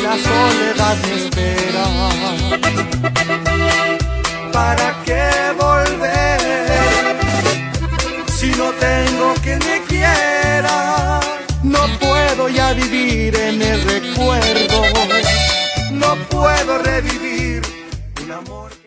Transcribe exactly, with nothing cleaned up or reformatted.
la soledad me espera. ¿Para qué volver si no tengo quien me quiera? No puedo ya vivir en el recuerdo, no puedo revivir un amor.